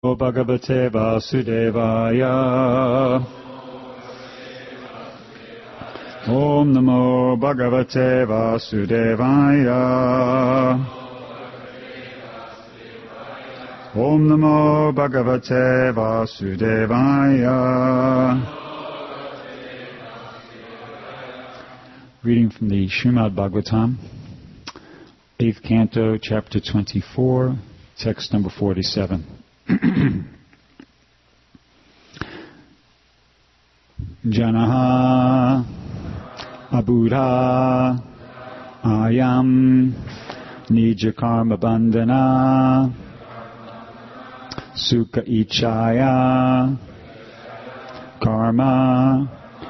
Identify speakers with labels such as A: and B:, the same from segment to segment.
A: O Bhagavate Vasudevaya. Om Namo Bhagavate Vasudevaya. Om Namo Bhagavate Vasudevaya. Reading from the Srimad Bhagavatam, 8th Canto, Chapter 24, text number 47. Janaha Abudha Ayam Nija Karma Bandhana Sukha Ichaya Karma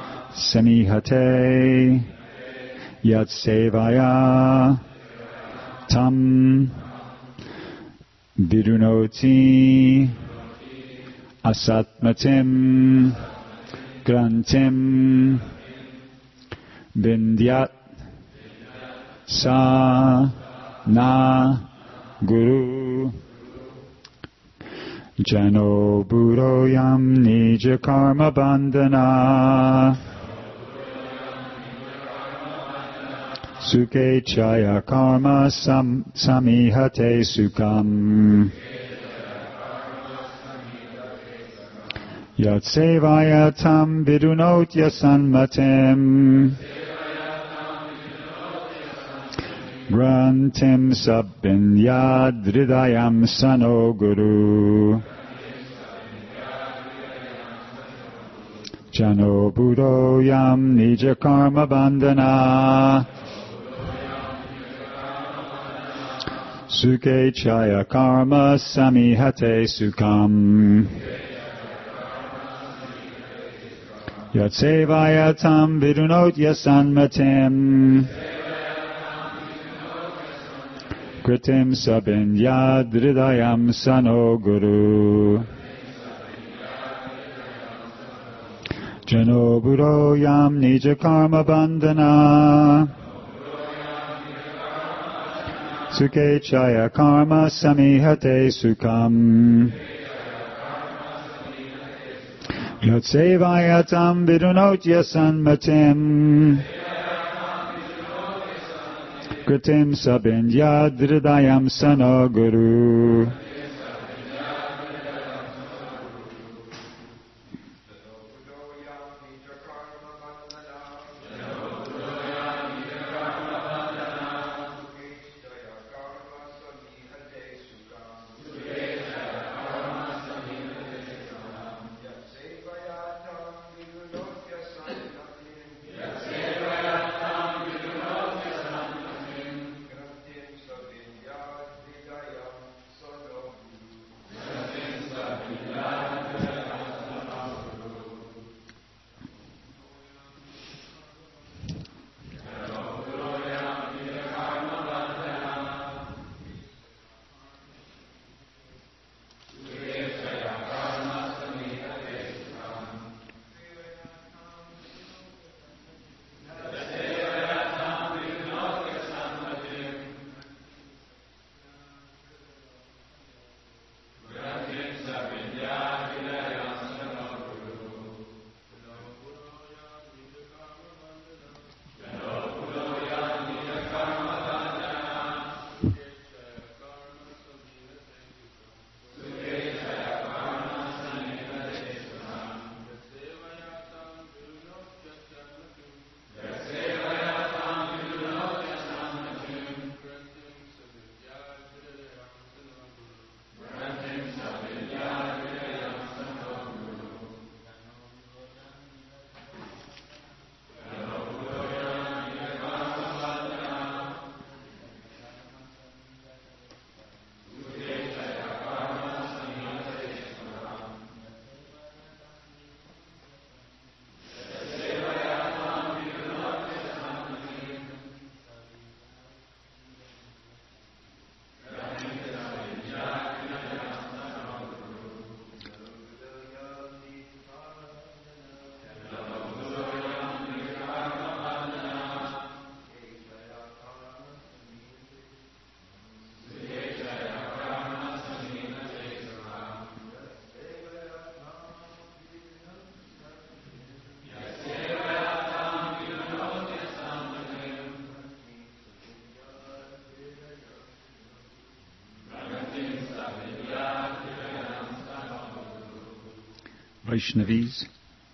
A: Samihate Yat Sevaya Tam Vidunoti Asatmatim Grantim Vindyat Sa Na Guru Jano Buroyam Nija Karma Bandhana Sukhe Chaya Karma Samihate Sukham Yat Sevaya Tam Vidunotya Sanmatim Grantim Sabbinyad Hridayam Sano Guru Jano Budoyam Nija Karma Bandhana Sukhe Chaya Karma Samihate Sukham Yat Sevaya Tam Vidunotya Sanmatim Kritim Sabinyad Hridayam Sano Guru Jano Budoyam Nija Karma Bandhana Sukhe Chaya Karma Samihate Sukham Yat Sevaya Tam Vidunotya Sanmatim Kritim Sabinyad Hridayam Sano Guru Vaishnavis.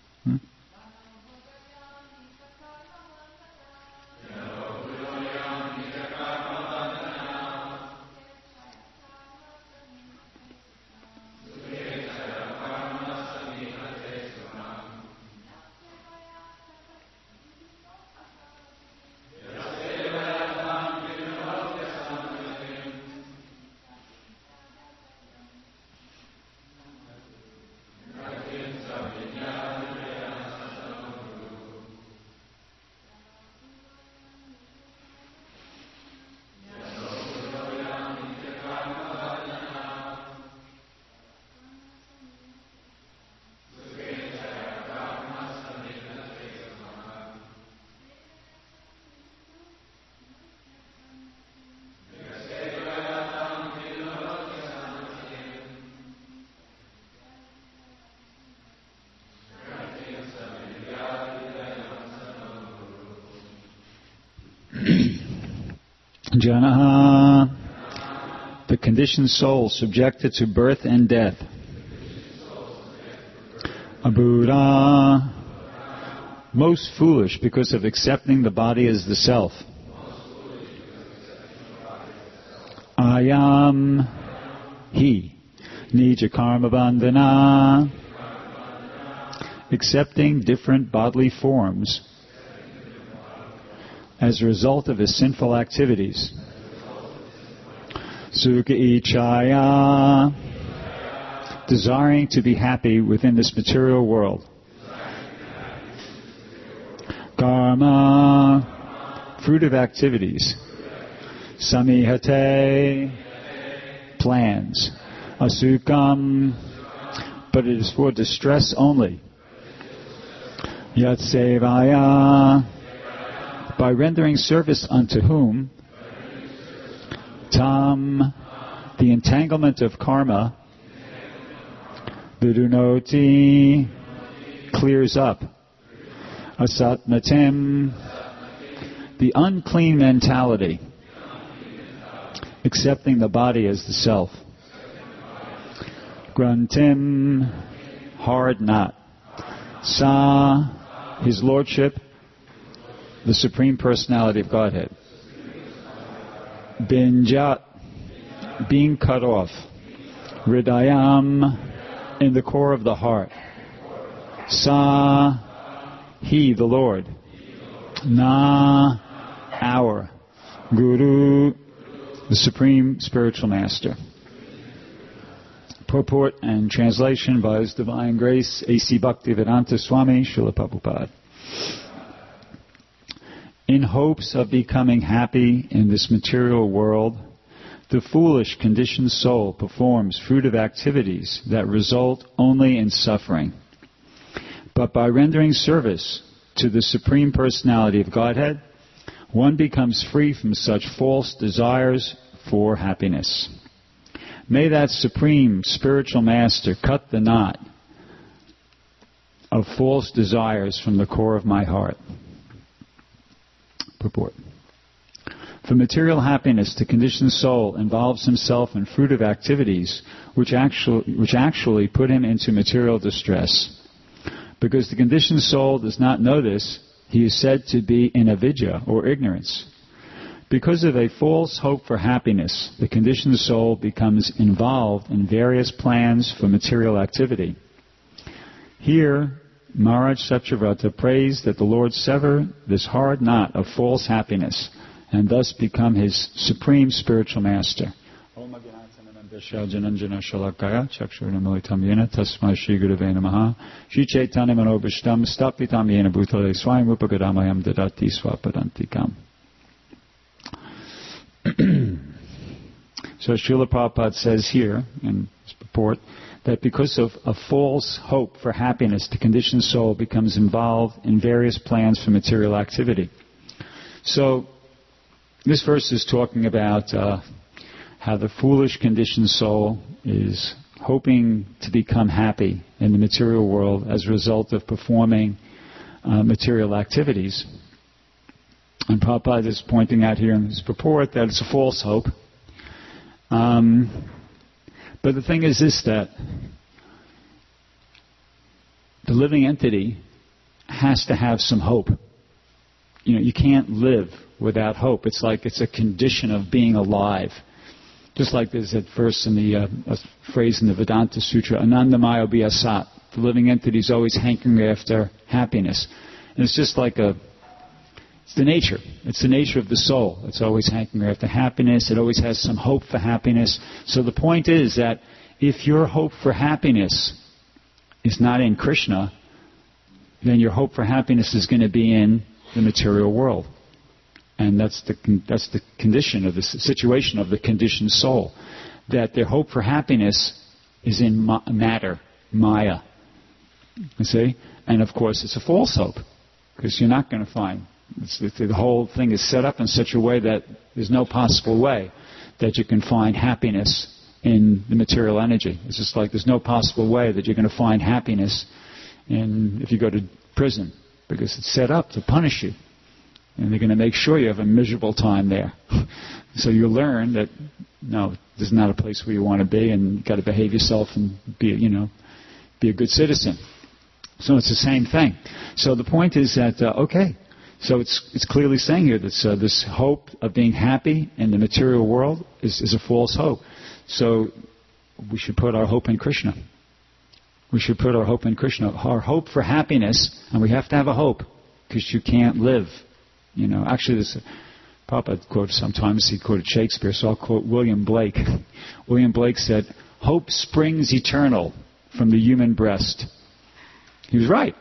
A: Janaha, the conditioned soul subjected to birth and death. Abura, most foolish because of accepting the body as the self. Ayam, he. Nija karma bandhana, accepting different bodily forms as a result of his sinful activities. Sukha ichaya, desiring to be happy within this material world. Karma, fruit of activities. Samihate, plans. Asukam, but it is for distress only. Yatsevaya, by rendering service unto whom tam, the entanglement of karma, vidunoti, clears up. Asatmatim, the unclean mentality, accepting the body as the self. Grantim, hard knot. Sa, his lordship, the Supreme Personality of Godhead. Binjat, being cut off. Hridayam, in the core of the heart. Sa, he, the Lord. Na, our. Guru, the Supreme Spiritual Master. Purport and translation by His Divine Grace A.C. Bhaktivedanta Swami Srila Prabhupada. In hopes of becoming happy in this material world, the foolish conditioned soul performs fruitive activities that result only in suffering. But by rendering service to the Supreme Personality of Godhead, one becomes free from such false desires for happiness. May that Supreme Spiritual Master cut the knot of false desires from the core of my heart. Purport. For material happiness, the conditioned soul involves himself in fruitive activities which actually put him into material distress. Because the conditioned soul does not know this, he is said to be in avidya, or ignorance. Because of a false hope for happiness, the conditioned soul becomes involved in various plans for material activity. Here, Maharaj Satyvrata prays that the Lord sever this hard knot of false happiness and thus become his supreme spiritual master. So Srila Prabhupada says here in his purport that because of a false hope for happiness, the conditioned soul becomes involved in various plans for material activity. So this verse is talking about how the foolish conditioned soul is hoping to become happy in the material world as a result of performing material activities. And Prabhupada is pointing out here in his purport that it's a false hope. But the thing is this, that the living entity has to have some hope. You can't live without hope. It's like it's a condition of being alive. Just like there's that verse in a phrase in the Vedanta Sutra, Anandamayo Bhyasat. The living entity is always hankering after happiness. And it's just like it's the nature. It's the nature of the soul. It's always hankering after happiness. It always has some hope for happiness. So the point is that if your hope for happiness is not in Krishna, then your hope for happiness is going to be in the material world. And that's the condition of the situation of the conditioned soul. That their hope for happiness is in matter, Maya. You see? And of course it's a false hope. Because you're not going to find. The whole thing is set up in such a way that there's no possible way that you can find happiness in the material energy. It's just like there's no possible way that you're going to find happiness if you go to prison. Because it's set up to punish you. And they're going to make sure you have a miserable time there. So you learn that, no, this is not a place where you want to be, and you've got to behave yourself and be a good citizen. So it's the same thing. So the point is that, so it's clearly saying here that this hope of being happy in the material world is a false hope. So we should put our hope in Krishna. We should put our hope in Krishna. Our hope for happiness, and we have to have a hope, because you can't live. Actually, Papa quotes sometimes, he quoted Shakespeare, so I'll quote William Blake. William Blake said, "Hope springs eternal from the human breast." He was right.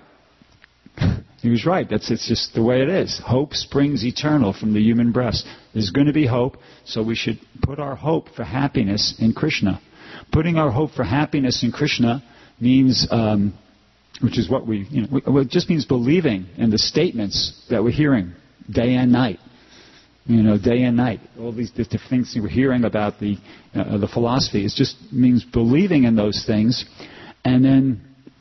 A: He was right. It's just the way it is. Hope springs eternal from the human breast. There's going to be hope, so we should put our hope for happiness in Krishna. Putting our hope for happiness in Krishna means, which is what it just means believing in the statements that we're hearing day and night. Day and night. All these different things we're hearing about the philosophy. It just means believing in those things, and then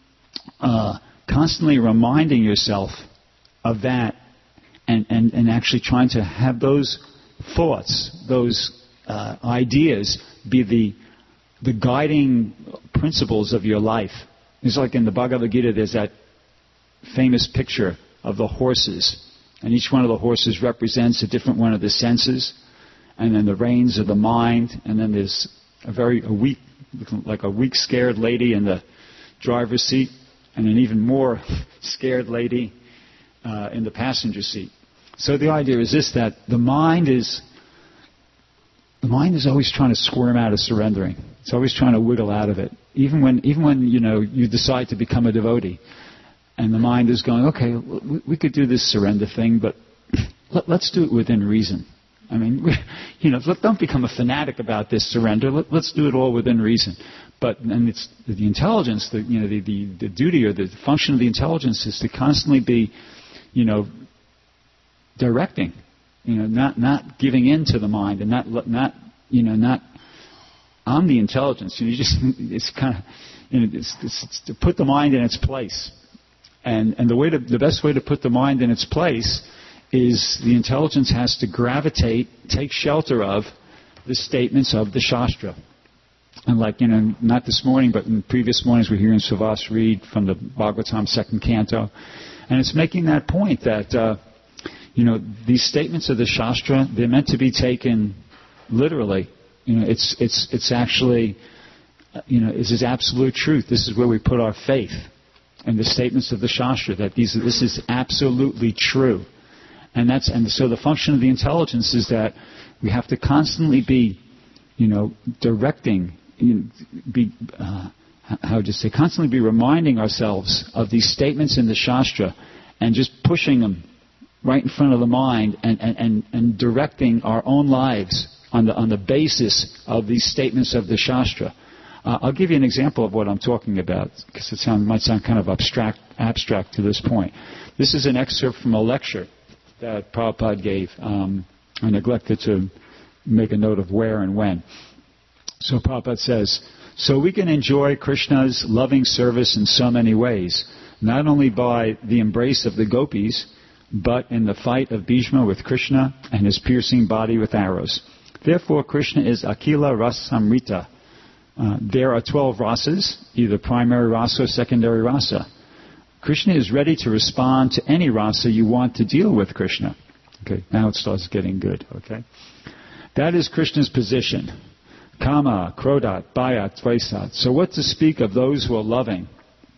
A: constantly reminding yourself of that, and actually trying to have those thoughts, those ideas be the guiding principles of your life. It's like in the Bhagavad Gita, there's that famous picture of the horses, and each one of the horses represents a different one of the senses, and then the reins of the mind, and then there's a weak, scared lady in the driver's seat, and an even more scared lady in the passenger seat. So the idea is this, that the mind is always trying to squirm out of surrendering. It's always trying to wiggle out of it. Even when you decide to become a devotee, and the mind is going, okay, we could do this surrender thing, but let's do it within reason. I mean, don't become a fanatic about this surrender. Let's do it all within reason. And it's the intelligence, the duty or the function of the intelligence is to constantly be, directing, not giving in to the mind, and not I'm the intelligence. It's kind of, it's to put the mind in its place, and the best way to put the mind in its place is the intelligence has to gravitate, take shelter of the statements of the Shastra. And not this morning, but in previous mornings we're hearing Suvas read from the Bhagavatam 2nd Canto. And it's making that point that, these statements of the Shastra, they're meant to be taken literally. It's actually, this is absolute truth. This is where we put our faith in the statements of the Shastra, that this is absolutely true. And so the function of the intelligence is that we have to constantly be, directing, constantly be reminding ourselves of these statements in the Shastra, and just pushing them right in front of the mind, and directing our own lives on the basis of these statements of the Shastra. I'll give you an example of what I'm talking about, because it might sound kind of abstract to this point. This is an excerpt from a lecture that Prabhupada gave. I neglected to make a note of where and when. So Prabhupada says, so we can enjoy Krishna's loving service in so many ways, not only by the embrace of the gopis, but in the fight of Bhishma with Krishna and his piercing body with arrows. Therefore, Krishna is Akila Rasamrita. There are 12 rasas, either primary rasa or secondary rasa. Krishna is ready to respond to any rasa you want to deal with Krishna. Okay, now it starts getting good, okay? That is Krishna's position. Kama, Krodhat, Bhayat, Dvaisat. So what to speak of those who are loving?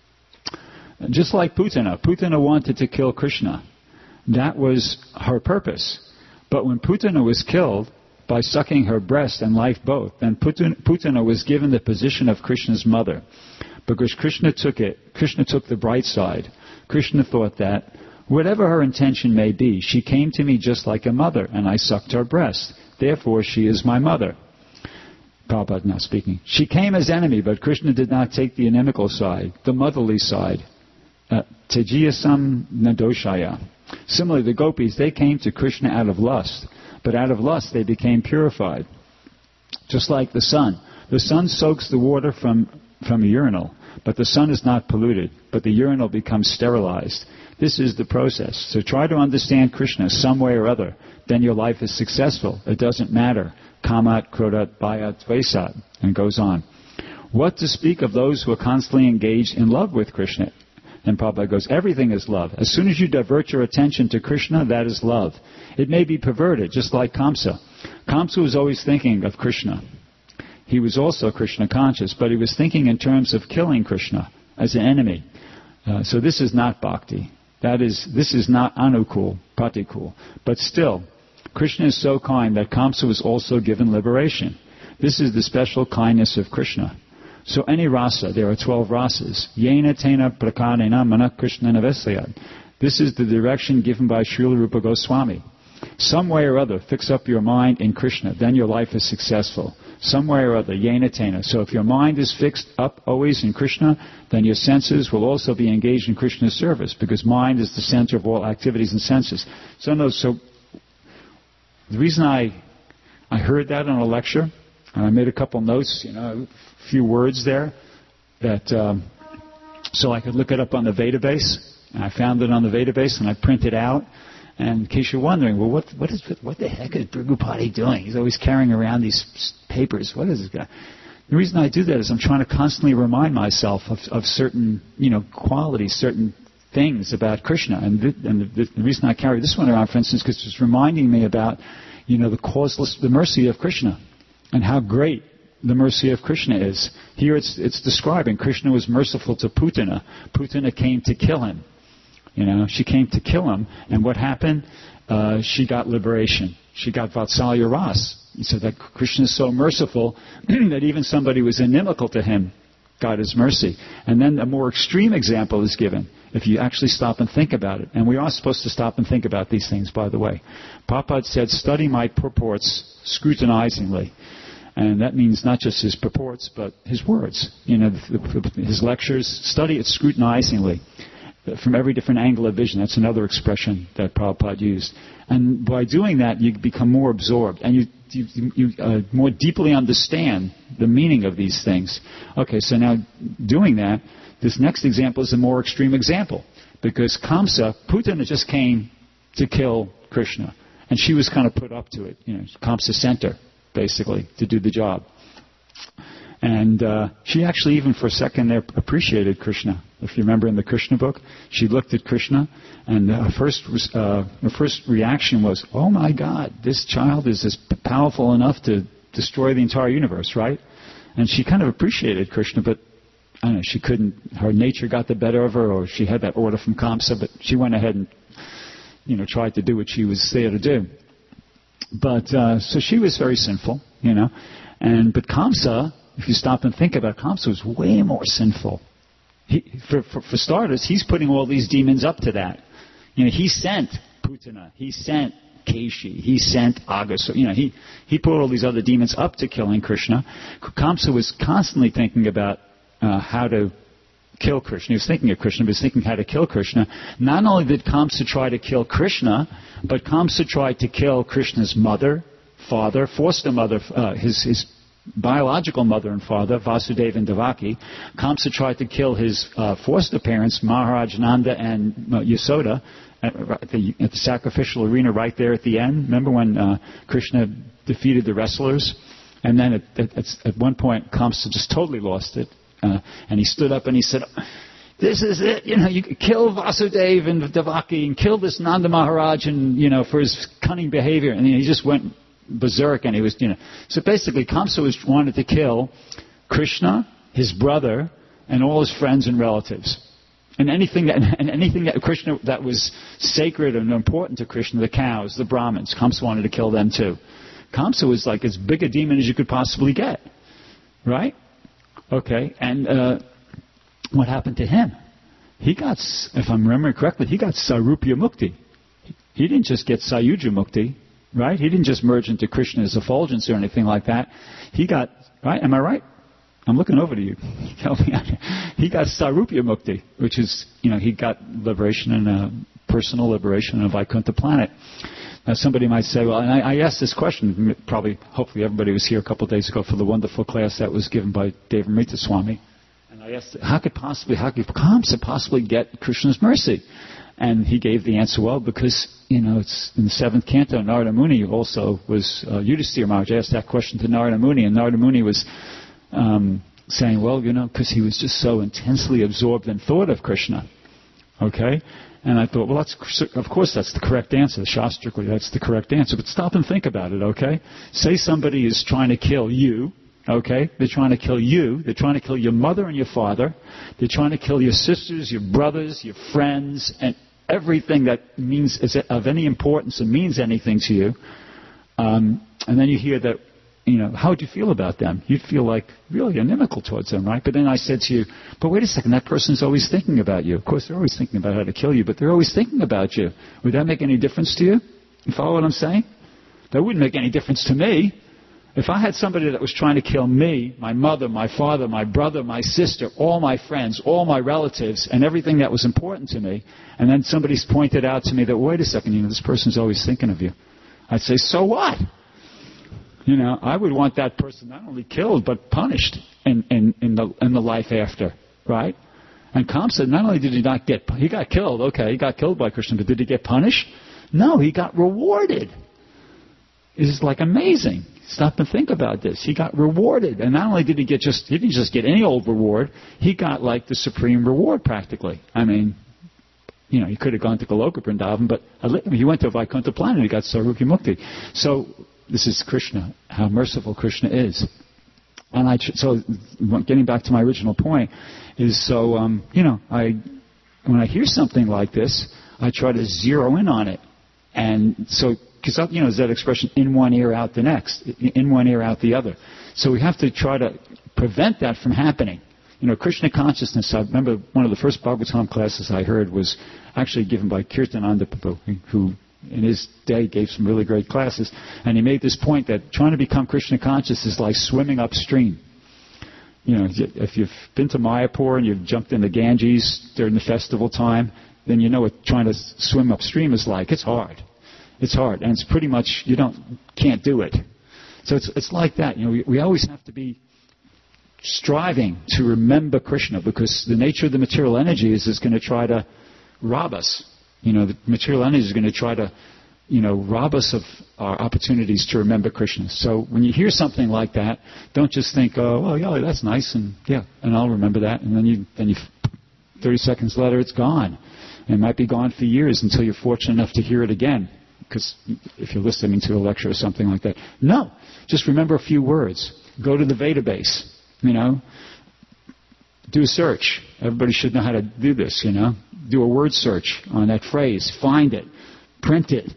A: Just like Putana. Putana wanted to kill Krishna. That was her purpose. But when Putana was killed by sucking her breast and life both, then Putana was given the position of Krishna's mother. Because Krishna took the bright side. Krishna thought that whatever her intention may be, she came to me just like a mother, and I sucked her breast. Therefore, she is my mother. Prabhupada now speaking. She came as enemy, but Krishna did not take the inimical side, the motherly side. Tejiyasam nadoshaya. Similarly, the gopis, they came to Krishna out of lust, but out of lust they became purified. Just like the sun. The sun soaks the water from a urinal, but the sun is not polluted, but the urinal becomes sterilized. This is the process. So try to understand Krishna some way or other, then your life is successful. It doesn't matter. Kamat, Krodhat, Bhayat, Dvaisat, and goes on. What to speak of those who are constantly engaged in love with Krishna? And Prabhupada goes, everything is love. As soon as you divert your attention to Krishna, that is love. It may be perverted, just like Kamsa. Kamsa was always thinking of Krishna. He was also Krishna conscious, but he was thinking in terms of killing Krishna as an enemy. So this is not bhakti. This is not anukul, pratikul. But still, Krishna is so kind that Kamsa was also given liberation. This is the special kindness of Krishna. So any rasa, there are 12 rasas. Yena tena prakarena mana Krishna navesayad. This is the direction given by Srila Rupa Goswami. Some way or other, fix up your mind in Krishna, then your life is successful. Some way or other, yena tena. So if your mind is fixed up always in Krishna, then your senses will also be engaged in Krishna's service, because mind is the center of all activities and senses. So the reason I heard that on a lecture, and I made a couple notes, a few words there, that so I could look it up on the Vedabase, and I found it on the Vedabase, and I printed out. And in case you're wondering, well, what the heck is Bhrigupati doing? He's always carrying around these papers. What is this guy? The reason I do that is I'm trying to constantly remind myself of certain, qualities, certain things about Krishna. And the reason I carry this one around, for instance, because it's reminding me about, the mercy of Krishna and how great the mercy of Krishna is. Here it's describing Krishna was merciful to Putana. Putana came to kill him. She came to kill him, and what happened? She got liberation. She got Vatsalya Ras. He said that Krishna is so merciful that even somebody who was inimical to him got his mercy. And then a more extreme example is given, if you actually stop and think about it. And we are supposed to stop and think about these things, by the way. Prabhupada said, study my purports scrutinizingly. And that means not just his purports, but his words. His lectures, study it scrutinizingly. From every different angle of vision. That's another expression that Prabhupada used. And by doing that, you become more absorbed. And you more deeply understand the meaning of these things. Okay, so now doing that, this next example is a more extreme example. Because Kamsa, Putana just came to kill Krishna. And she was kind of put up to it. Kamsa sent her, basically, to do the job. And she actually, even for a second there, appreciated Krishna. If you remember in the Krishna book, she looked at Krishna, and her first reaction was, "Oh my God, this child is powerful enough to destroy the entire universe, right?" And she kind of appreciated Krishna, but I don't know, she couldn't. Her nature got the better of her, or she had that order from Kamsa, but she went ahead and tried to do what she was there to do. But so she was very sinful, but Kamsa. If you stop and think about it, Kamsa was way more sinful. For starters, he's putting all these demons up to that. He sent Putana, he sent Keshi, he sent Agasa. He put all these other demons up to killing Krishna. Kamsa was constantly thinking about how to kill Krishna. He was thinking of Krishna, but he was thinking how to kill Krishna. Not only did Kamsa try to kill Krishna, but Kamsa tried to kill Krishna's mother, father, foster mother, his biological mother and father, Vasudeva and Devaki. Kamsa tried to kill his foster parents, Maharaj Nanda and Yasoda, at the sacrificial arena right there at the end. Remember when Krishna defeated the wrestlers? And then at one point, Kamsa just totally lost it. And he stood up and he said, This is it. You could kill Vasudeva and Devaki and kill this Nanda Maharaj and, for his cunning behavior. And he just went berserk and he was, So basically, Kamsa wanted to kill Krishna, his brother, and all his friends and relatives. And anything that Krishna that was sacred and important to Krishna, the cows, the Brahmins, Kamsa wanted to kill them too. Kamsa was like as big a demon as you could possibly get. Right? Okay. And what happened to him? He got, if I'm remembering correctly, he got Sarupya Mukti. He didn't just get Sayuja Mukti. Right? He didn't just merge into Krishna's effulgence or anything like that. He got, right? Am I right? I'm looking over to you. Tell me. He got Sarupya Mukti, which is, he got liberation and personal liberation on a Vaikuntha planet. Now somebody might say, well, and I asked this question, hopefully everybody was here a couple of days ago for the wonderful class that was given by Devamrita Swami. And I asked, how could Kamsa possibly get Krishna's mercy? And he gave the answer, well, because, it's in the 7th canto, Narada Muni also was, Yudhisthira Maharaj asked that question to Narada Muni, and Narada Muni was saying, well, because he was just so intensely absorbed in thought of Krishna. Okay? And I thought, well, of course that's the correct answer. Shastrically, that's the correct answer. But stop and think about it, okay? Say somebody is trying to kill you, okay? They're trying to kill you. They're trying to kill your mother and your father. They're trying to kill your sisters, your brothers, your friends, and everything that means is of any importance and means anything to you. And then you hear that, how would you feel about them? You'd feel like really inimical towards them, right? But then I said to you, but wait a second, that person's always thinking about you. Of course, they're always thinking about how to kill you, but they're always thinking about you. Would that make any difference to you? You follow what I'm saying? That wouldn't make any difference to me. If I had somebody that was trying to kill me, my mother, my father, my brother, my sister, all my friends, all my relatives, and everything that was important to me, and then somebody's pointed out to me that, wait a second, this person's always thinking of you. I'd say, so what? I would want that person not only killed, but punished in the life after, right? And Kamsa, not only did he got killed, okay, he got killed by Krishna, but did he get punished? No, he got rewarded. It's like amazing. Stop and think about this. He got rewarded. And not only did he didn't just get any old reward, he got like the supreme reward practically. I mean, he could have gone to Goloka Vrindavan, but he went to a Vaikuntha planet, he got Sarupya Mukti. So, this is Krishna, how merciful Krishna is. And so getting back to my original point, is so, when I hear something like this, I try to zero in on it. And so, because, there's that expression, in one ear, out the next, in one ear, out the other. So we have to try to prevent that from happening. Krishna consciousness, I remember one of the first Bhagavatam classes I heard was actually given by Kirtananda Prabhu, who in his day gave some really great classes, and he made this point that trying to become Krishna conscious is like swimming upstream. If you've been to Mayapur and you've jumped in the Ganges during the festival time, then you know what trying to swim upstream is like. It's hard. It's hard, and it's pretty much can't do it. So it's like that. We always have to be striving to remember Krishna, because the nature of the material energy is going to try to rob us. The material energy is going to try to, rob us of our opportunities to remember Krishna. So when you hear something like that, don't just think, oh, well, yeah, that's nice, and I'll remember that, and then you 30 seconds later, it's gone. And it might be gone for years until you're fortunate enough to hear it again, because if you're listening to a lecture or something like that. No, just remember a few words. Go to the database, do a search. Everybody should know how to do this, Do a word search on that phrase. Find it. Print it.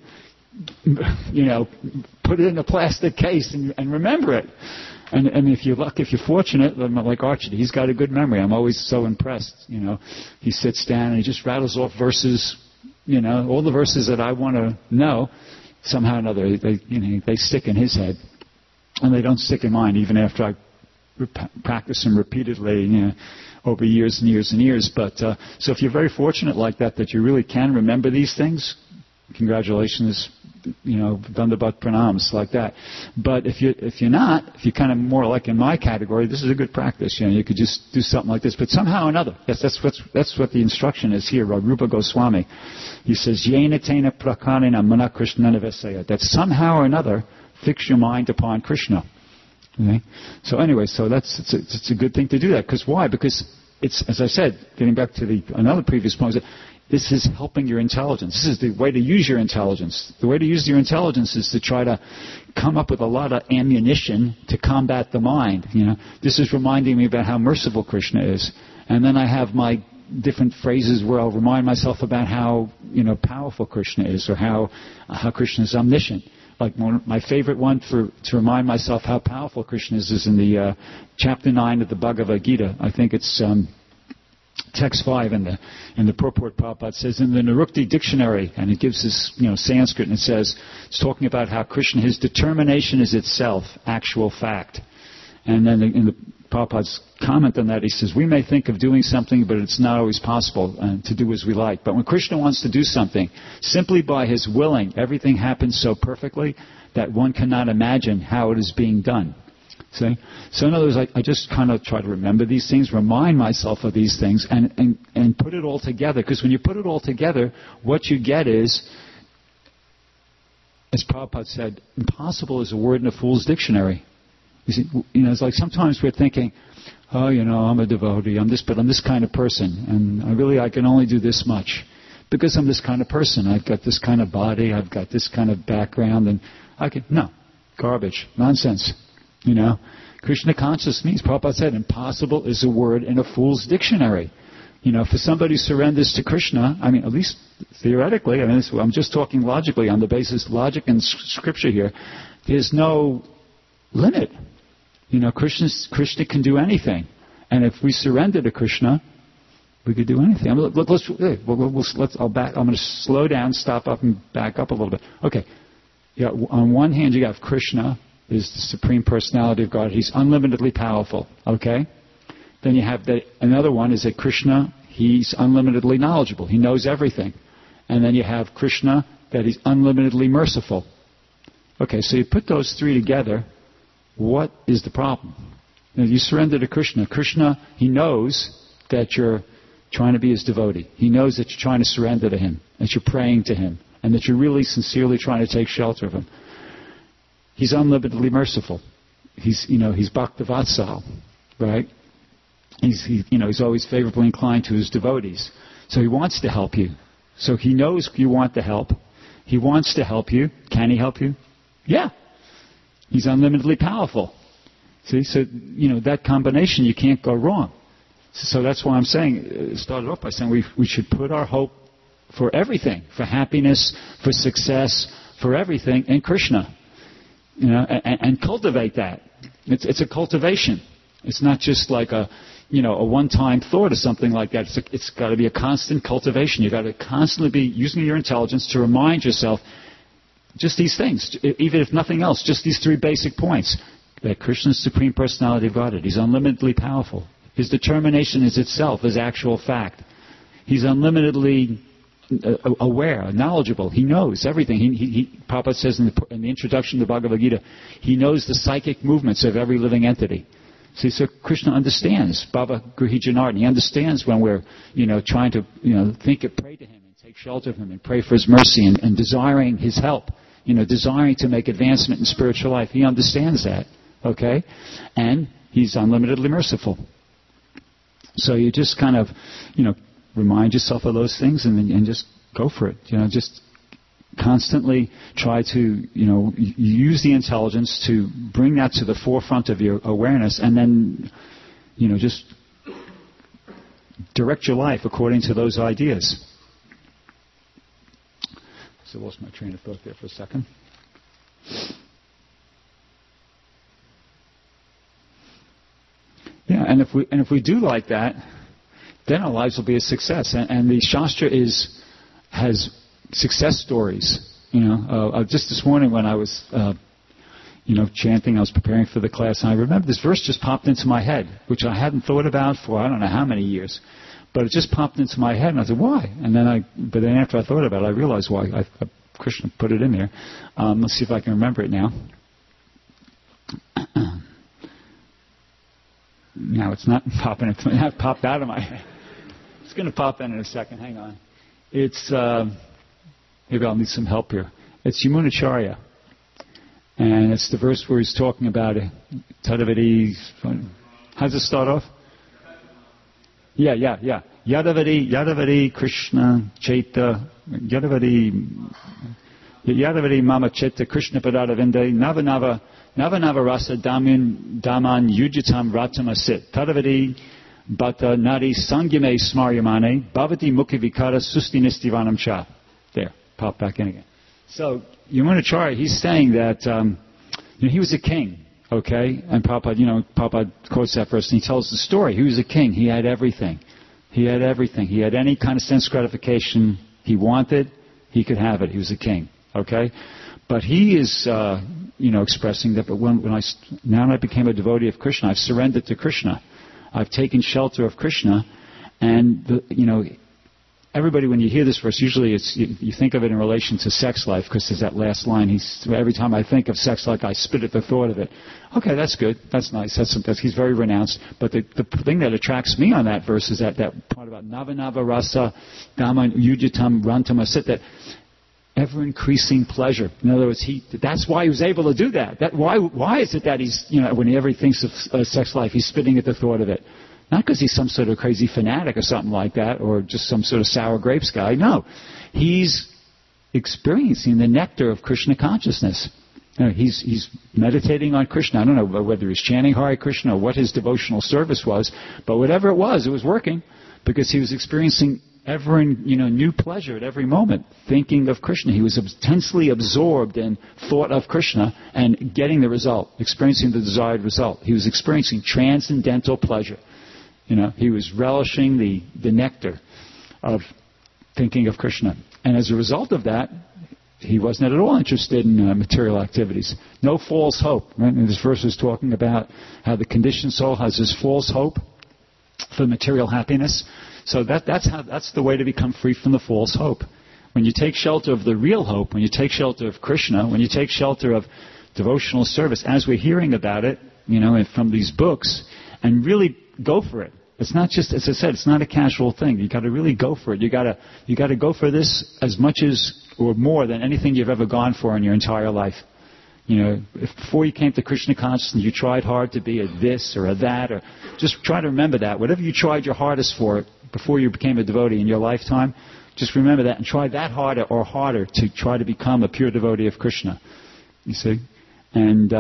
A: Put it in a plastic case and remember it. And if you're fortunate, like Archie, he's got a good memory. I'm always so impressed. He sits down and he just rattles off verses, all the verses that I want to know. Somehow or another, they stick in his head. And they don't stick in mine, even after I practice them repeatedly, over years and years and years. But so if you're very fortunate like that you really can remember these things, congratulations, Dandavat Pranams, like that. But if you're not, if you're kind of more like in my category, this is a good practice. You could just do something like this. But somehow or another, yes, that's what the instruction is here. Rupa Goswami, he says, Yena tena prakarena mana Krishna navesaya, that somehow or another fix your mind upon Krishna. Okay? So anyway, it's a good thing to do that. Because why? Because it's, as I said, getting back to another previous point, this is helping your intelligence. This is the way to use your intelligence. The way to use your intelligence is to try to come up with a lot of ammunition to combat the mind. This is reminding me about how merciful Krishna is. And then I have my different phrases where I'll remind myself about how, powerful Krishna is, or how Krishna is omniscient. Like my favorite one to remind myself how powerful Krishna is in the chapter 9 of the Bhagavad Gita. I think it's text 5 in the purport. Prabhupada says in the Nirukti dictionary, and it gives this Sanskrit, and it's talking about how Krishna, his determination is itself actual fact. And then in the Prabhupada's comment on that, he says, we may think of doing something, but it's not always possible to do as we like. But when Krishna wants to do something, simply by his willing, everything happens so perfectly that one cannot imagine how it is being done. See? So in other words, I just kind of try to remember these things, remind myself of these things, and put it all together. Because when you put it all together, what you get is, as Prabhupada said, impossible is a word in a fool's dictionary. You see, it's like sometimes we're thinking, oh, I'm a devotee, but I'm this kind of person, and I can only do this much. Because I'm this kind of person, I've got this kind of body, I've got this kind of background, and no, garbage, nonsense. Krishna consciousness means, Prabhupada said, impossible is a word in a fool's dictionary. For somebody who surrenders to Krishna, at least theoretically, I'm just talking logically on the basis of logic and scripture here, there's no limit. Krishna can do anything. And if we surrender to Krishna, we could do anything. I'm going to slow down, stop up, and back up a little bit. Okay. Yeah, on one hand, you have Krishna, is the Supreme Personality of God. He's unlimitedly powerful. Okay? Then you have another one is that Krishna, he's unlimitedly knowledgeable. He knows everything. And then you have Krishna, that he's unlimitedly merciful. Okay, so you put those three together, what is the problem? You surrender to Krishna. Krishna, he knows that you're trying to be his devotee. He knows that you're trying to surrender to him, that you're praying to him, and that you're really sincerely trying to take shelter of him. He's unlimitedly merciful. He's Bhaktavatsal, right? He's always favorably inclined to his devotees. So he wants to help you. So he knows you want the help. He wants to help you. Can he help you? Yeah. He's unlimitedly powerful. See, so, that combination, you can't go wrong. So that's why I'm saying, started off by saying we should put our hope for everything, for happiness, for success, for everything in Krishna. And cultivate that. It's a cultivation. It's not just like a one-time thought or something like that. It's got to be a constant cultivation. You've got to constantly be using your intelligence to remind yourself just these things, even if nothing else, just these three basic points. That Krishna is the Supreme Personality of Godhead. He's unlimitedly powerful. His determination is itself, is actual fact. He's unlimitedly aware, knowledgeable. He knows everything. Prabhupada says in the introduction to the Bhagavad Gita, he knows the psychic movements of every living entity. See, so Krishna understands. Bhava Grihi Janardana. He understands when we're, trying to, think and pray to him and take shelter of him and pray for his mercy and desiring his help, desiring to make advancement in spiritual life. He understands that, okay? And he's unlimitedly merciful. So you just kind of, remind yourself of those things and just go for it. Just constantly try to, use the intelligence to bring that to the forefront of your awareness, and then, just direct your life according to those ideas. So I lost my train of thought there for a second. Yeah, and if we do like that, then our lives will be a success. And the Shastra has success stories. Just this morning when I was, chanting, I was preparing for the class, and I remember this verse just popped into my head, which I hadn't thought about for I don't know how many years. But it just popped into my head, and I said, why? But then after I thought about it, I realized why. Krishna put it in there. Let's see if I can remember it now. Now it's not popping. It's not popped out of my head. It's going to pop in a second. Hang on. It's maybe I'll need some help here. It's Yamunacharya, and it's the verse where he's talking about it. Tadavadi. How does it start off? Yadavari Krishna Chaita, Yadavari Mama Chitta Krishna Padada Vinde, Nava Rasa Daman Yujitam Ratamasit, Tadavari Bata Nadi Sangyame Smaryamane, Bhavati Mukhi Vikara Sustinistivanam Cha. There, pop back in again. So, Yamunacharya, he's saying that he was a king. Okay, and Prabhupada quotes that verse and he tells the story. He was a king. He had everything. He had everything. He had any kind of sense gratification he wanted. He could have it. He was a king. Okay, but he is, expressing that. But now I became a devotee of Krishna. I've surrendered to Krishna. I've taken shelter of Krishna, and everybody, when you hear this verse, usually you think of it in relation to sex life, because there's that last line. Every time I think of sex life, I spit at the thought of it. Okay, that's good. That's nice. He's very renounced. But the thing that attracts me on that verse is that part about Navanava Rasa Dhamma Yujitam Rantamasit, that ever-increasing pleasure. In other words, that's why he was able to do that. Why is it that he's, whenever he thinks of sex life, he's spitting at the thought of it? Not because he's some sort of crazy fanatic or something like that, or just some sort of sour grapes guy. No. He's experiencing the nectar of Krishna consciousness. He's meditating on Krishna. I don't know whether he's chanting Hare Krishna or what his devotional service was, but whatever it was working, because he was experiencing new pleasure at every moment, thinking of Krishna. He was intensely absorbed in thought of Krishna and getting the result, experiencing the desired result. He was experiencing transcendental pleasure. He was relishing the nectar of thinking of Krishna. And as a result of that, he wasn't at all interested in material activities. No false hope. Right? And this verse is talking about how the conditioned soul has this false hope for material happiness. So that's the way to become free from the false hope. When you take shelter of the real hope, when you take shelter of Krishna, when you take shelter of devotional service, as we're hearing about it, from these books, and really go for it. It's not just, as I said, it's not a casual thing. You got to really go for it. You got to go for this as much as or more than anything you've ever gone for in your entire life. If before you came to Krishna consciousness, you tried hard to be a this or a that, or just try to remember that. Whatever you tried your hardest for before you became a devotee in your lifetime, just remember that and try that harder or harder to try to become a pure devotee of Krishna. You see? And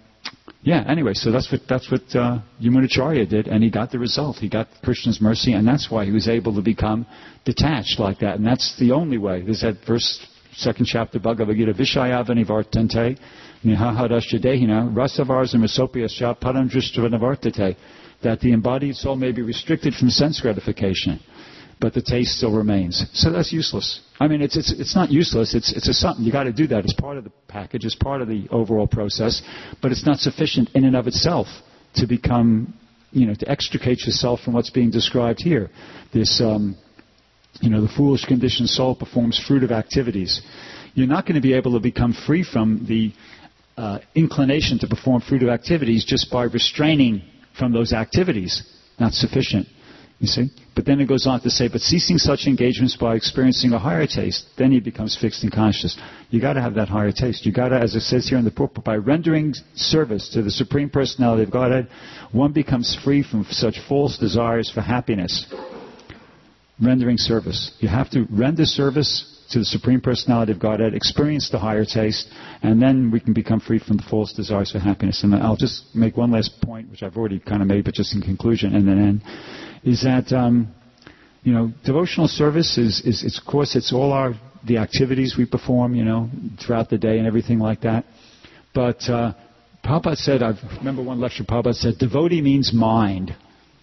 A: anyway, so that's what Yamunacharya did, and he got the result. He got Krishna's mercy, and that's why he was able to become detached like that. And that's the only way. There's that verse, 2nd chapter, Bhagavad Gita, Vishayavani Vartante, Nihahadashyadehina, Rasavarsam Asopiyasya Param Drishtavanavartate, that the embodied soul may be restricted from sense gratification, but the taste still remains. So that's useless. I mean, it's not useless. It's a something. You got to do that as part of the package, as part of the overall process. But it's not sufficient in and of itself to become, to extricate yourself from what's being described here. This, the foolish conditioned soul performs fruitive activities. You're not going to be able to become free from the inclination to perform fruitive activities just by restraining from those activities. Not sufficient. You see? But then it goes on to say, but ceasing such engagements by experiencing a higher taste, then he becomes fixed and conscious. You got to have that higher taste. You got to, as it says here in the book, by rendering service to the Supreme Personality of Godhead, one becomes free from such false desires for happiness. Rendering service. You have to render service to the Supreme Personality of Godhead, experience the higher taste, and then we can become free from the false desires for happiness. And I'll just make one last point, which I've already kind of made, but just in conclusion, and then end. Is that, devotional service is of course, it's all the activities we perform, throughout the day and everything like that. But Prabhupada said, I remember one lecture Prabhupada said, devotee means mind.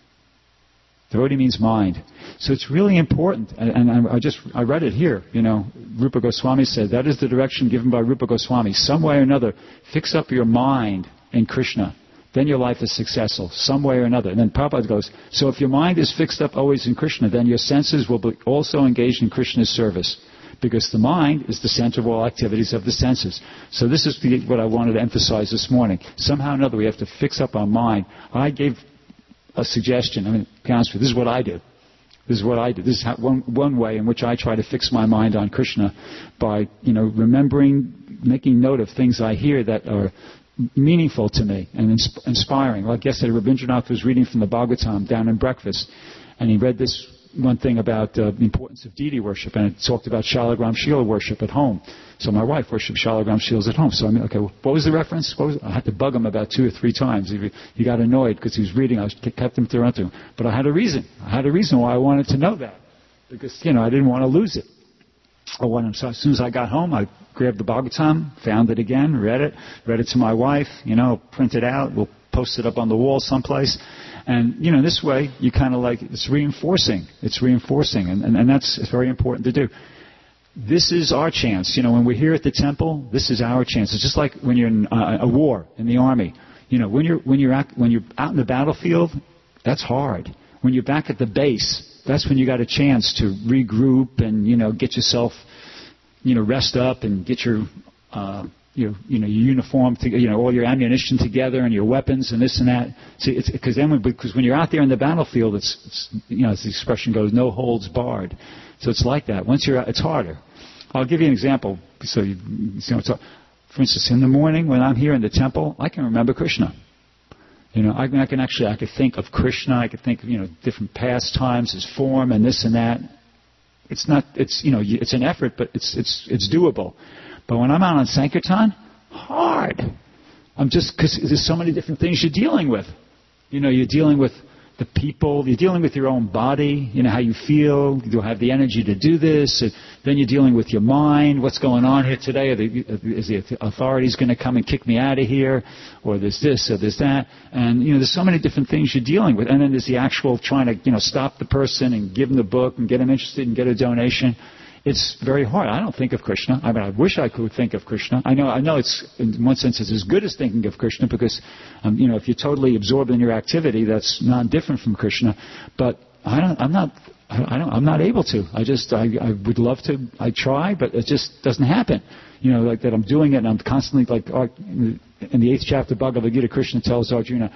A: Devotee means mind. So it's really important, and I read it here, Rupa Goswami said, that is the direction given by Rupa Goswami. Some way or another, fix up your mind in Krishna. Then your life is successful, some way or another. And then Prabhupada goes, so if your mind is fixed up always in Krishna, then your senses will be also engaged in Krishna's service. Because the mind is the center of all activities of the senses. So this is what I wanted to emphasize this morning. Somehow or another we have to fix up our mind. I gave a suggestion. To be honest with you, this is what I do. This is one way in which I try to fix my mind on Krishna by, remembering, making note of things I hear that are meaningful to me and inspiring. Like yesterday, Rabindranath was reading from the Bhagavatam down in breakfast, and he read this one thing about the importance of deity worship, and it talked about Shalagram Shila worship at home. So my wife worshipped Shalagram Shilas at home. So I mean, okay, what was the reference? I had to bug him about 2 or 3 times. He got annoyed because he was reading. I kept him to him. But I had a reason. I had a reason why I wanted to know that. Because, I didn't want to lose it. So as soon as I got home, I grabbed the Bhagavatam, found it again, read it to my wife, print it out. We'll post it up on the wall someplace. And, this way, you kind of it's reinforcing. It's reinforcing. And it's very important to do. This is our chance. When we're here at the temple, this is our chance. It's just like when you're in a war in the army. When you're out in the battlefield, that's hard. When you're back at the base, that's when you got a chance to regroup and, get yourself, rest up and get your uniform, all your ammunition together and your weapons and this and that. See, because when you're out there in the battlefield, it's as the expression goes, no holds barred. So it's like that. Once you're out, it's harder. I'll give you an example. So for instance, in the morning when I'm here in the temple, I can remember Krishna. I could think of Krishna. I could think of different pastimes, his form, and this and that. It's an effort, but it's doable. But when I'm out on Sankirtan, hard. Because there's so many different things you're dealing with. You're dealing with the people. You're dealing with your own body. How you feel. You have the energy to do this. Then you're dealing with your mind. What's going on here today? Is the authorities going to come and kick me out of here? Or there's this, or there's that. And, there's so many different things you're dealing with. And then there's the actual trying to, stop the person and give them the book and get them interested and get a donation. It's very hard. I don't think of Krishna. I wish I could think of Krishna. I know it's, in one sense, it's as good as thinking of Krishna because, if you're totally absorbed in your activity, that's not different from Krishna. But I'm not able to. I would love to. I try, but it just doesn't happen. Like that I'm doing it and I'm constantly in the 8th chapter of Bhagavad Gita, Krishna tells Arjuna,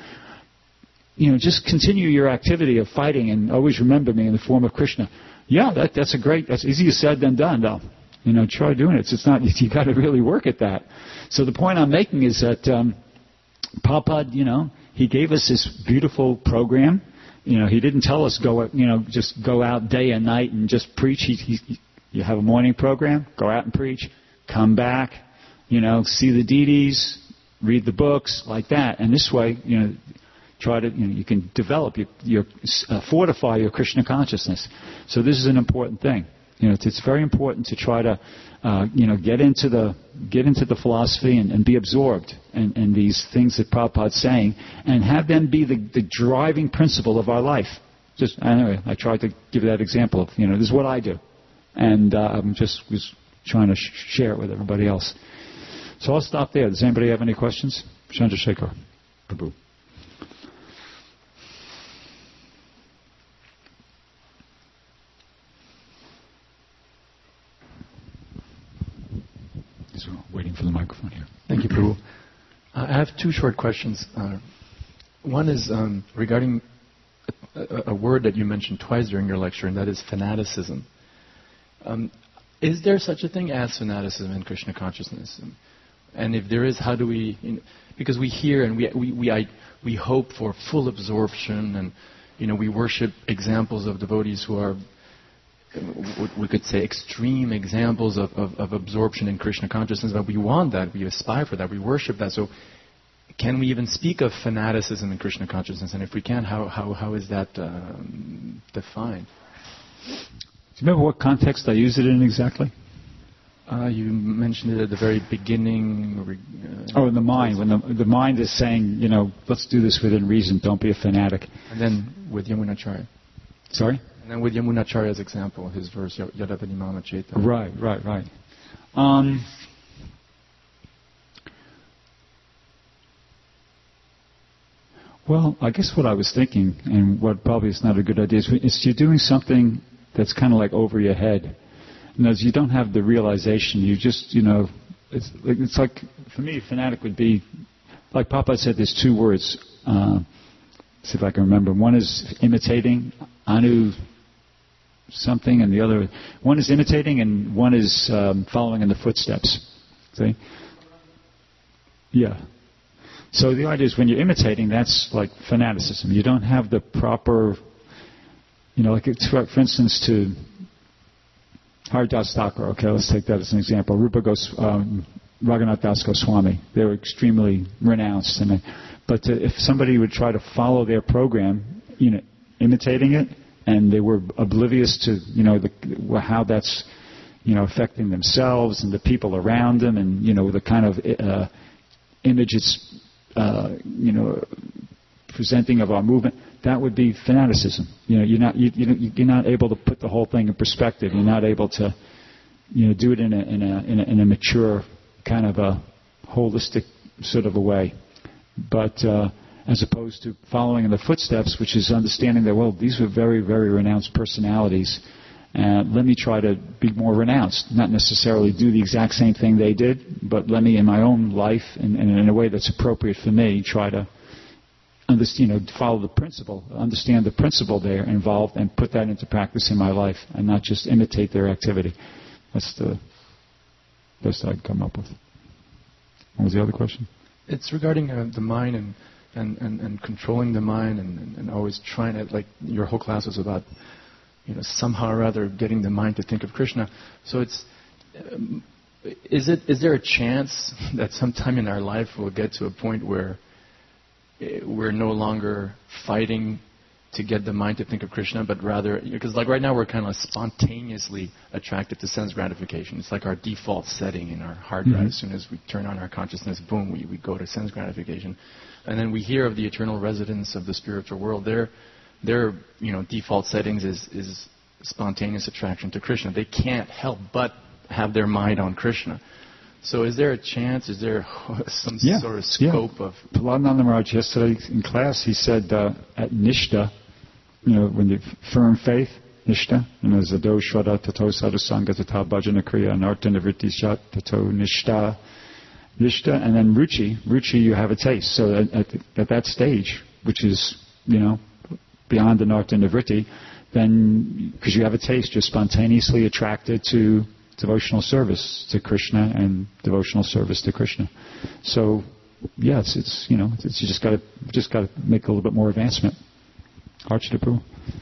A: just continue your activity of fighting and always remember me in the form of Krishna. Yeah, that's easier said than done, though. Try doing it. It's not, you got to really work at that. So the point I'm making is that Prabhupada, he gave us this beautiful program. He didn't tell us just go out day and night and just preach. You have a morning program, go out and preach, come back, see the deities, read the books, like that. And this way, try to, you can develop fortify your Krishna consciousness. So this is an important thing. It's very important to try to, get into the philosophy and be absorbed in these things that Prabhupada's saying, and have them be the driving principle of our life. Anyway, I tried to give that example of, this is what I do, and was trying to share it with everybody else. So I'll stop there. Does anybody have any questions? Chandrasekhar Prabhu. Waiting for the microphone here.
B: Thank you, Prabhu. I have 2 short questions. One is regarding a word that you mentioned twice during your lecture, and that is fanaticism. Is there such a thing as fanaticism in Krishna consciousness? And if there is, how do we... because we hear and we hope for full absorption, and we worship examples of devotees who are, we could say, extreme examples of absorption in Krishna consciousness, but we want that, we aspire for that, we worship that. So can we even speak of fanaticism in Krishna consciousness? And if we can, how is that defined?
A: Do you remember what context I used it in exactly?
B: You mentioned it at the very beginning.
A: In the mind. When the mind is saying, let's do this within reason, don't be a fanatic.
B: And then with Yamunacharya.
A: Sorry?
B: And then with Yamunacharya's example, his verse, Yadavani Mama Cheta.
A: Right. Well, I guess what I was thinking, and what probably is not a good idea, is you're doing something that's kind of like over your head. And as you don't have the realization, you just, it's like, for me, fanatic would be, like Papa said, there's 2 words. See if I can remember. One is imitating, anu something, and the other, one is imitating and one is following in the footsteps. See? Yeah. So the idea is when you're imitating, that's like fanaticism. You don't have the proper like for instance, to Haridas Thakur. Okay, let's take that as an example. Raghunath Das Goswami. They were extremely renounced, but if somebody would try to follow their program, imitating it, and they were oblivious to how that's affecting themselves and the people around them, and the kind of image it's presenting of our movement, that would be fanaticism. You're not able to put the whole thing in perspective. You're not able to do it in a mature kind of a holistic sort of a way. But as opposed to following in the footsteps, which is understanding that, these were very, very renounced personalities. Let me try to be more renounced. Not necessarily do the exact same thing they did, but let me, in my own life, and in a way that's appropriate for me, try to follow the principle, understand the principle there involved, and put that into practice in my life, and not just imitate their activity. That's the best I'd come up with. What was the other question?
B: It's regarding the mind and controlling the mind and always trying to, like your whole class was about, somehow or other getting the mind to think of Krishna. So it's, is there a chance that sometime in our life we'll get to a point where we're no longer fighting to get the mind to think of Krishna, but rather, because like right now we're kind of spontaneously attracted to sense gratification. It's like our default setting in our hard drive. As soon as we turn on our consciousness, boom, we go to sense gratification. And then we hear of the eternal residents of the spiritual world. Their default settings is spontaneous attraction to Krishna. They can't help but have their mind on Krishna. So is there a chance, is there some sort of scope of...
A: Prahlādananda Maharaj yesterday in class, he said at Nishta, when the firm faith, Nishta, Zado Shvada Tato Sadhusanga Tata Bhajana Kriya Anartha Nivritti Shat Tato Nishta, and then Ruchi you have a taste. So at that stage, which is, beyond Anartha Nivritti, then, because you have a taste, you're spontaneously attracted to devotional service to Krishna and devotional service to Krishna. So, yes, it's you just got to make a little bit more advancement. Archita Prabhu.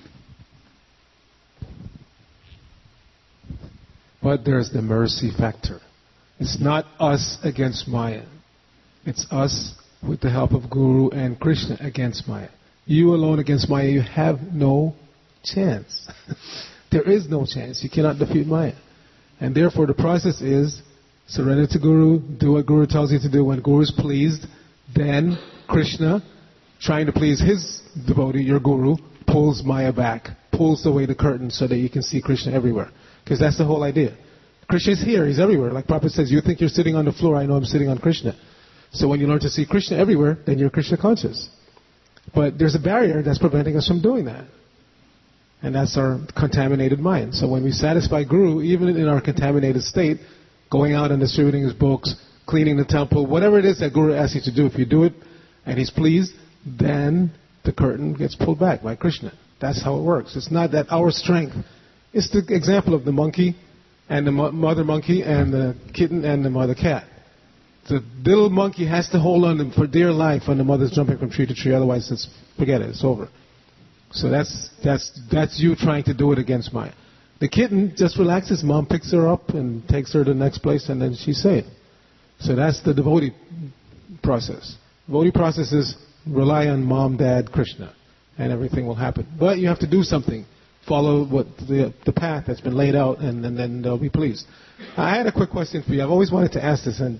C: But there's the mercy factor. It's not us against Maya. It's us with the help of Guru and Krishna against Maya. You alone against Maya, you have no chance. There is no chance. You cannot defeat Maya. And therefore the process is surrender to Guru, do what Guru tells you to do. When Guru is pleased, then Krishna, trying to please his devotee, your Guru, pulls Maya back, pulls away the curtain so that you can see Krishna everywhere. Because that's the whole idea. Krishna is here, he's everywhere. Like Prabhupada says, you think you're sitting on the floor, I know I'm sitting on Krishna. So when you learn to see Krishna everywhere, then you're Krishna conscious. But there's a barrier that's preventing us from doing that. And that's our contaminated mind. So when we satisfy Guru, even in our contaminated state, going out and distributing his books, cleaning the temple, whatever it is that Guru asks you to do, if you do it and he's pleased, then the curtain gets pulled back by Krishna. That's how it works. It's not that our strength. It's the example of the monkey and the mother monkey and the kitten and the mother cat. The little monkey has to hold on for dear life when the mother's jumping from tree to tree, otherwise forget it, it's over. So that's you trying to do it against Maya. The kitten just relaxes, mom picks her up and takes her to the next place and then she's safe. So that's the devotee process. Devotee process is rely on mom, dad, Krishna, and everything will happen. But you have to do something. Follow what the path that's been laid out and then they'll be pleased. I had a quick question for you. I've always wanted to ask this and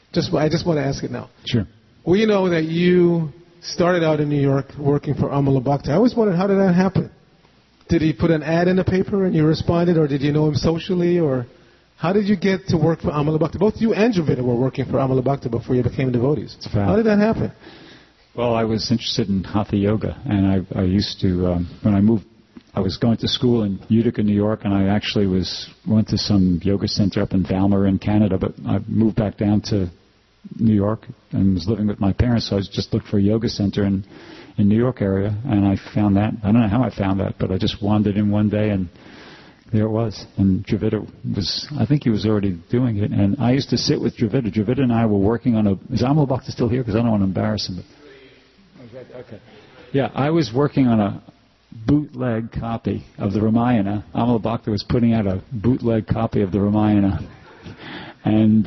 C: I just want to ask it now.
A: Sure.
C: We know that you started out in New York working for Amala Bhakta. I always wondered, how did that happen? Did he put an ad in the paper and you responded, or did you know him socially, or how did you get to work for Amala Bhakta? Both you and Dravida were working for Amala Bhakta before you became devotees. How did that hapen?
A: Well, I was interested in Hatha Yoga, and I used to, when I moved, I was going to school in Utica, New York, and I actually went to some yoga center up in Valmer in Canada, but I moved back down to New York and was living with my parents, so I just looked for a yoga center in New York area, and I found that. I don't know how I found that, but I just wandered in one day, and there it was. And Dravida I think he was already doing it, and I used to sit with Dravida. Dravida and I were working on is Amala Bhakta still here? Because I don't want to embarrass him. But, okay. Yeah, I was working on bootleg copy of the Ramayana. Amala Bhakta was putting out a bootleg copy of the Ramayana. And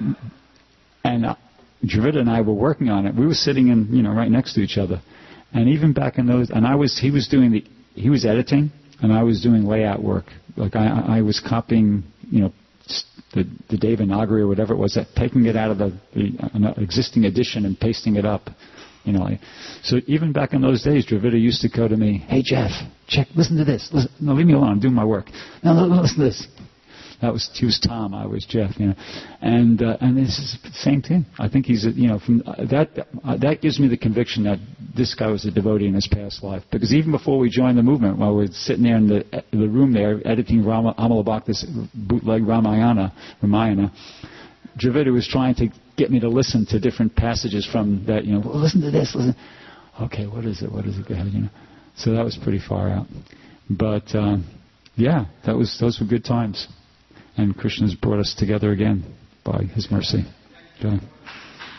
A: Dravida and I were working on it. We were sitting right next to each other. And even back in those, and he was editing, and I was doing layout work. Like I was copying, the Devanagari or whatever it was, taking it out of the existing edition and pasting it up. So even back in those days, Dravida used to go to me, "Hey Jeff, listen to this. Listen, no, leave me alone. I'm doing my work. No, listen to this." He was Tom, I was Jeff, and this is the same thing. I think he's, from that gives me the conviction that this guy was a devotee in his past life. Because even before we joined the movement, while we were sitting there in the room there editing Amala Bhakta's bootleg Ramayana, Dravida was trying to get me to listen to different passages from that. Well, listen to this. Listen. Okay, what is it? Go ahead. So that was pretty far out, but those were good times. And Krishna's brought us together again by His mercy. Jai.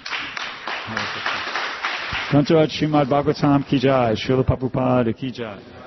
A: Grantaraj Srimad Bhagavatam ki jai, Srila Prabhupada ki jai.